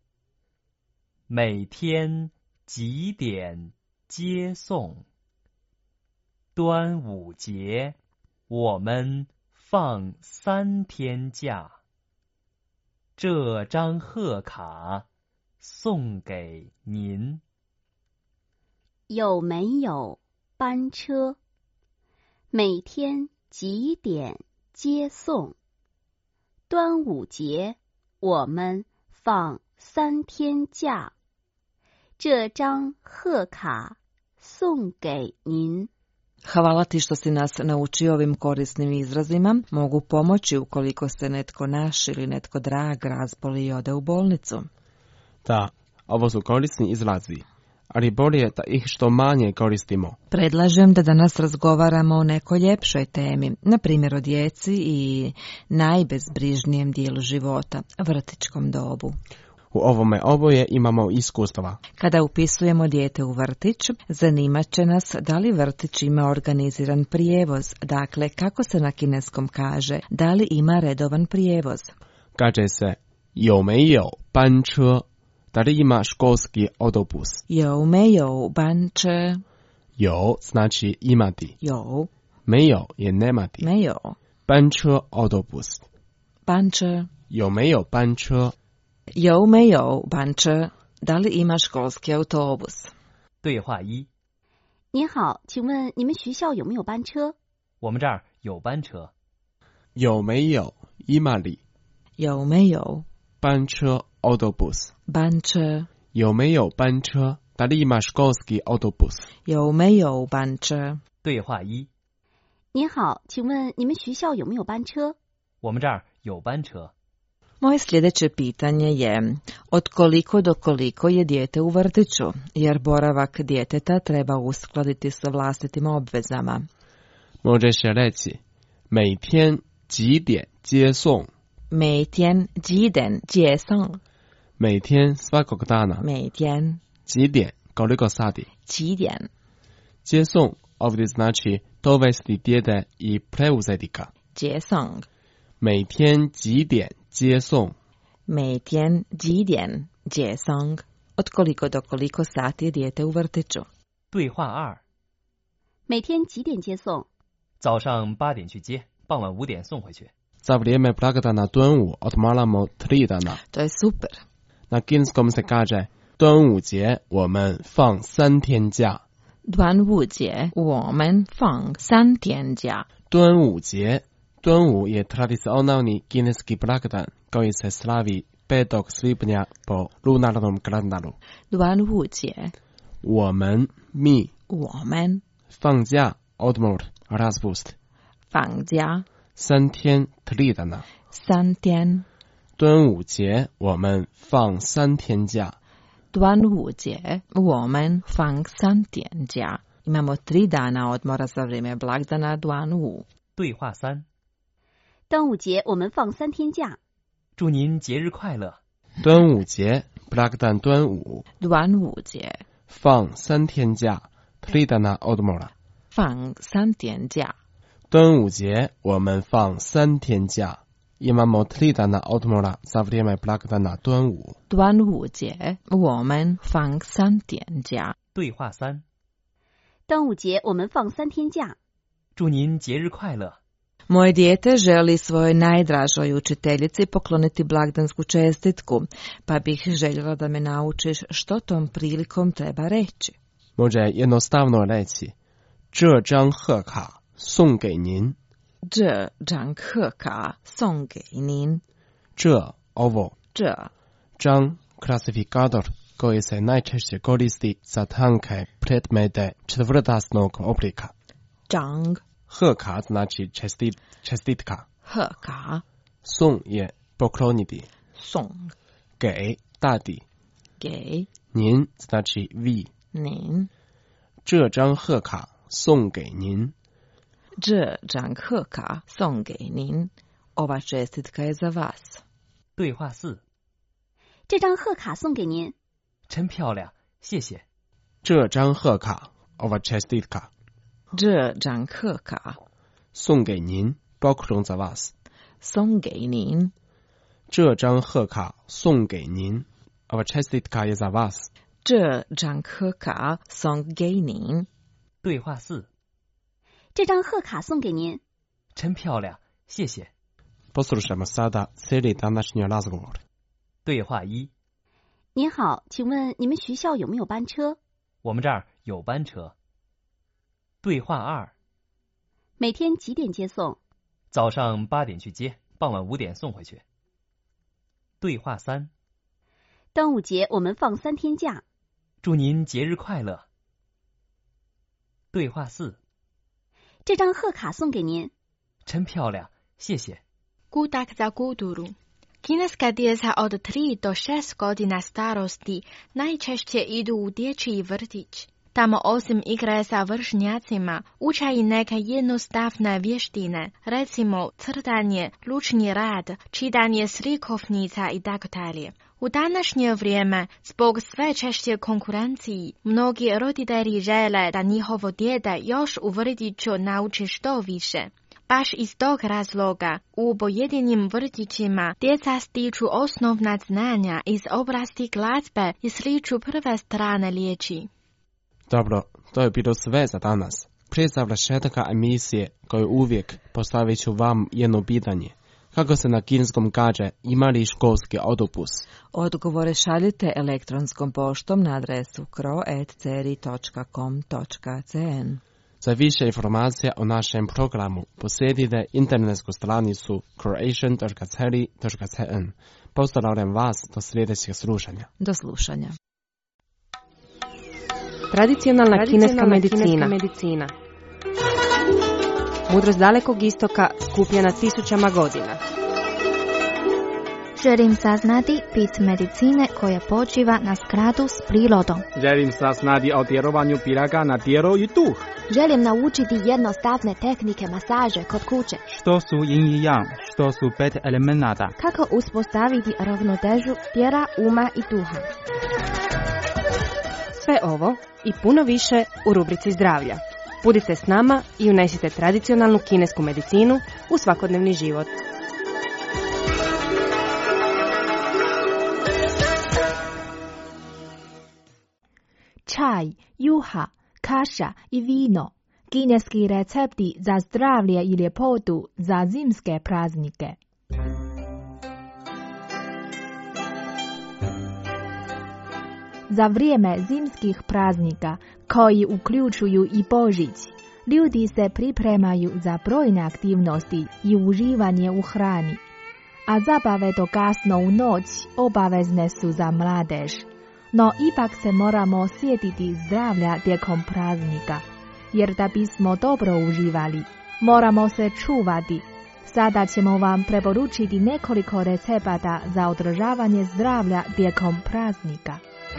每天几点接送？端午节我们放3天假。这张贺卡送给您。 有没有班车？每天几点接送？端午节我们放3天假。这张贺卡送给您。 Hvala ti što si nas naučio ovim korisnim izrazima. Mogu pomoći ukoliko se netko naš ili netko drag razboli i ode u bolnicu. Da, ovo su korisni izrazi, ali bolje da ih što manje koristimo. Predlažem da danas razgovaramo o nekoj ljepšoj temi, na primjer o djeci i najbezbrižnijem dijelu života, vrtićkom dobu. U ovome oboje imamo iskustva. Kada upisujemo dijete u vrtić, zanimat će nas da li vrtić ima organiziran prijevoz, dakle kako se na kineskom kaže, da li ima redovan prijevoz. Kaže se 有没有班车, da li ima školski autobus. 有没有班车? 有 znači imati. 有没有 je nemati. 没有班车 autobus. 班车有没有班车? 有没有班车? Da li ima školski autobus? 对话一： 您好，请问你们学校有没有班车？ 我们这儿有班车。 有没有 ima li? 有没有班车 autobus. 班车有没有班车? Da li ima školski autobus? 有没有班车? 对话一： 您好，请问你们学校有没有班车？ 我们这儿有班车。 Moje sljedeće pitanje je od koliko do koliko je dijete u vrtiću, jer boravak djeteta treba uskladiti sa vlastitim obvezama. Možeš reći 每天几点接送? 每天几点接送? 每天 svakog dana. 每天几点 koliko sati? 几点接送 ovdje znači dovesti dijete i preuzeti ga. 接送每天几点接送? 每天几点接送? Od koliko do koliko sati je dijete u vrtiću? 对话二： 每天几点接送？ 早上8点去接，傍晚5点送回去。 Za vrijeme blagdana端午odmaramo 3 dana. To je super. Na kineskom se kaže 端午节我们放3天假. 端午节我们放3天假. 端午节 端午je tradicionalni kineski blagdan koji se slavi 5. svibnja po lunarnom kalendaru. 端午节我们 mi 我们放假 odmor raspust. 放假 3天 3 dana. 3天端午节我们放3天假. 端午节我们放3天假. Imamo 3 dana odmora za vrijeme blagdana 端午. 对话三： 端午节我们放3天假。 祝您节日快乐。 端午节 blagdan 端午端午节放3天假 3 dana odmora. 放3天假. 端午节我们放3天假. Imamo 3 dana odmora za vrijeme blagdana 端午. 端午节我们放3天假. 对话三： 端午节我们放3天假。 祝您节日快乐。 Moje dijete želi svojoj najdražoj učiteljici pokloniti blagdansku čestitku, pa bih željela da me naučiš što tom prilikom treba reći. Može jednostavno reći: 这张贺卡送给您。 这张贺卡送给您。 这 ovo. 这张 klasifikator koji se najčešće koristi za tanke predmete četvrtasnog oblika. 张贺卡znači čestitka. 贺卡送je pokloniti. 送给 dati. 给您 znači vi. 您。 这张贺卡送给您。 这张贺卡送给您。Ova čestitka je za vas. 对话4。 这张贺卡送给您。 真漂亮，谢谢。 这张贺卡 ova čestitka. 这张贺卡送给您 poklon za vas. 送给您。 这张贺卡送给您 ova čestitka je za vas. 这张贺卡送给您。 对话4。 这张贺卡送给您。 真漂亮，谢谢。 Poslušajmo sada cijeli današnji razgovor. 对话1。 您好，请问你们学校有没有班车？ 我们这儿有班车。对话2。 每天几点接送？ 早上8点去接，傍晚5点送回去。对话3。 端午节我们放3天假。 祝您节日快乐。对话4。 这张贺卡送给您。 真漂亮，谢谢。 Kutak za kulturu. Kineska djeca od 3 do 6 godina starosti najčešće idu u dječji vrtić. Tamo osim igre sa vršnjacima, uče i neke jednostavne vještine, recimo crtanje, ručni rad, čitanje slikovnica i tako dalje. U današnje vrijeme, zbog sve češće konkurenciji, mnogi roditelji žele da njihovo dijete još u vrtiću nauči što više. Baš iz tog razloga, u pojedinim vrtićima djeca stiču osnovna znanja iz oblasti glazbe i sliču prve strane riječi. Dobro, to je bilo sve za danas. Prije završetka emisije, koju uvijek postavit ću vam jedno pitanje. Kako se na kineskom kaže ima li školski autobus? Odgovore šaljite elektronskom poštom na adresu kro@ceri.com.cn. Za više informacija o našem programu posjetite internetsku stranicu croatian.ceri.cn. Pozdravljam vas do sljedećeg slušanja. Do slušanja. Tradicionalna kineska medicina. Mudrost dalekog istoka skupljena tisućama godina. Želim saznati bit medicine koja počiva na skladu s prirodom. Želim saznati o djelovanju piraga na tijelo i duh. Želim naučiti jednostavne tehnike masaže kod kuće. Što su yin i yang, što su 5 elemenata. Kako uspostaviti ravnotežu tijela, uma i duha. Sve ovo i puno više u rubrici zdravlja. Budite s nama i unesite tradicionalnu kinesku medicinu u svakodnevni život. Čaj, juha, kaša i vino. Kineski recepti za zdravlje i ljepotu za zimske praznike. Za vrijeme zimskih praznika, koji uključuju i Božić, ljudi se pripremaju za brojne aktivnosti i uživanje u hrani, a zabave do kasno u noć obavezne su za mladež. No ipak se moramo sjetiti zdravlja tijekom praznika, jer da bismo dobro uživali, moramo se čuvati. Sada ćemo vam preporučiti nekoliko recepata za održavanje zdravlja tijekom praznika.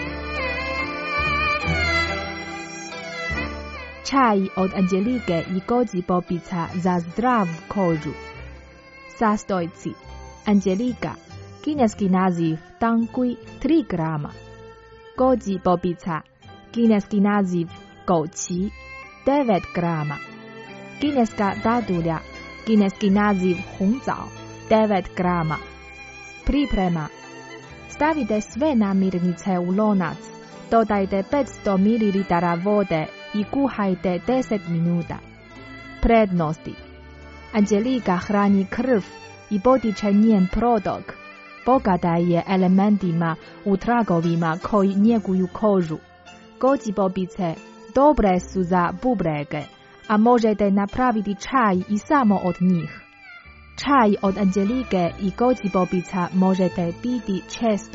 Čaj od anđelike i goji bobica za zdravu kožu. Sastojci: anđelika, kineski naziv tangui 3 grama. Goji bobica, kineski naziv gouqi 9 grama. Kineska dadulja, kineski naziv hongzao 9 grama. Priprema: stavite sve namirnice u lonac, dodajte 500 ml vode i kuhajte 10 minuta. Prednosti: Angelika hrani krv i potiče njen protok. Bogata je elementima u tragovima koji njeguju kožu. Goji bobice dobre su za bubrege, a možete napraviti čaj i samo od njih. Čaj od Angelike i goji bobica možete piti često.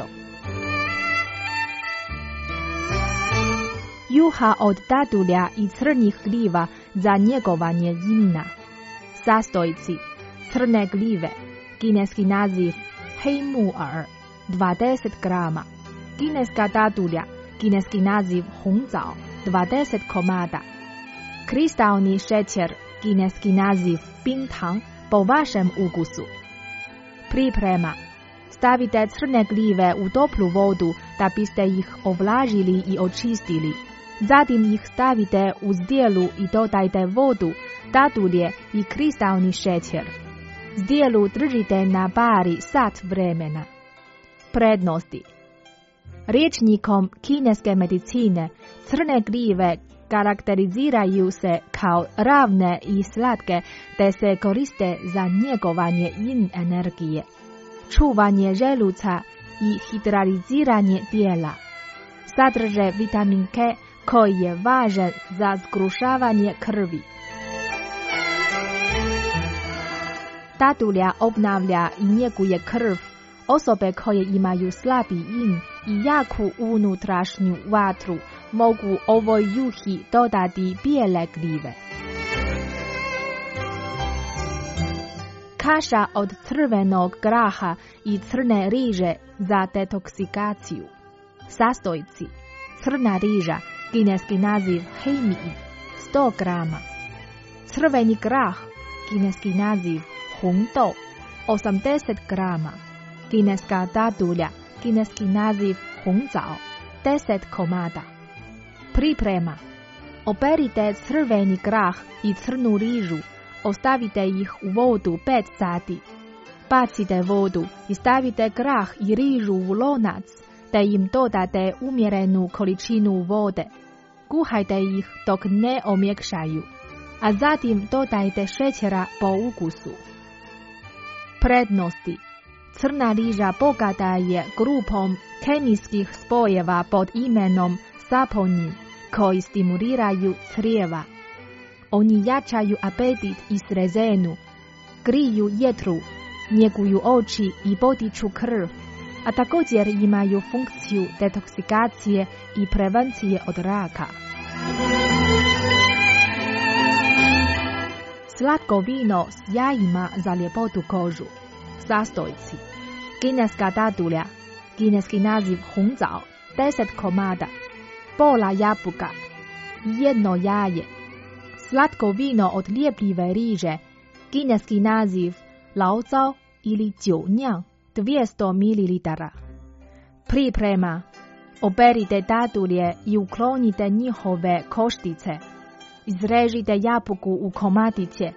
Juha od datulja i crnih gljiva za njegovanje jina. Sastojci: crne gljive, kineski naziv heimuer, 20 grama. Kineska datulja, kineski naziv hongzao, 20 komada. Kristalni šećer, kineski naziv bingtang, po vašem ukusu. Priprema: stavite crne gljive u toplu vodu da biste ih ovlažili i očistili. Zatim ih stavite u zdjelu i dodajte vodu, datulje i kristalni šećer. Zdjelu držite na bari sat vremena. Prednosti: rječnikom kineske medicine crne gljive karakteriziraju se kao ravne i slatke te se koriste za njegovanje yin energije, čuvanje želuca i hidratiziranje tijela. Sadrže vitamin K koji je važan za zgrušavanje krvi. Datulja obnavlja i njeguje krv. Osobe koje imaju slabi yin i jaku unutrašnju vatru mogu ovoj juhi dodati bijele gljive. Kaša od crvenog graha i crne riže za detoksikaciju. Sastojci: crna riža, kineski naziv heimi, 100 grama. Crveni grah, kineski naziv hongdou, 80 grama. Kineska datulja, kineski naziv hongzao, 10 komada. Priprema: operite crveni grah i crnu rižu, ostavite ih u vodu 5 sati. Bacite vodu i stavite grah i rižu u lonac, te im dodate umjerenu količinu vode. Kuhajte ih dok ne omjekšaju, a zatim dodajte šećera po ukusu. Prednosti: crna riža bogata je grupom kemijskih spojeva pod imenom saponin, koji stimuliraju crijeva. Oni jačaju apetit i srezenu, griju jetru, njeguju oči i potiču krv, a također imaju funkciju detoksikacije i prevencije od raka. Slatko vino s jajima za ljepotu kožu. Sastojci: kineska datulja, kineski naziv hongzao, 10 komada. Pola jabuka, 1 jaje. Slatko vino od ljepljive riže, kineski naziv laozao ili jiuniang, 200 ml. Priprema: operite datulje i uklonite njihove koštice. Izrežite jabuku u komadiće.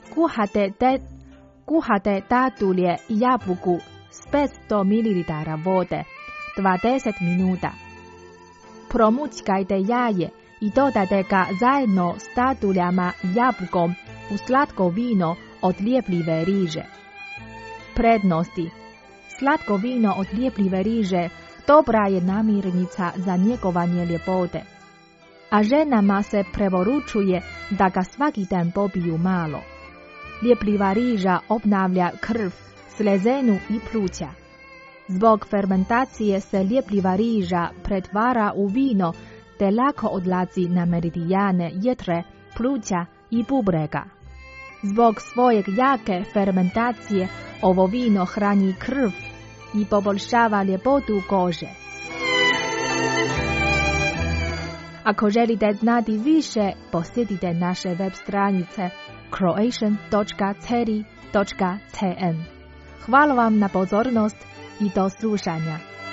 Kuhate datulje i jabuku s 500 ml vode 20 minuta. Promućkajte jaje i dodajte ga zajedno s datuljama i jabukom u slatko vino od ljepljive riže. Prednosti: slatko vino od ljepljive riže dobra je namirnica za njegovanje ljepote, a ženama se preporučuje da ga svaki dan popiju malo. Ljepljiva riža obnavlja krv, slezenu i pluća. Zbog fermentacije se ljepljiva riža pretvara u vino te lako odlazi na meridijane jetre, pluća i bubrega. Zbog svojeg jake fermentacije ovo vino hrani krv i poboljšava ljepotu kože. Ako želite znati više, posjetite naše web stranice croatian.ceri.cn. Hvala vam na pozornost i do slušanja.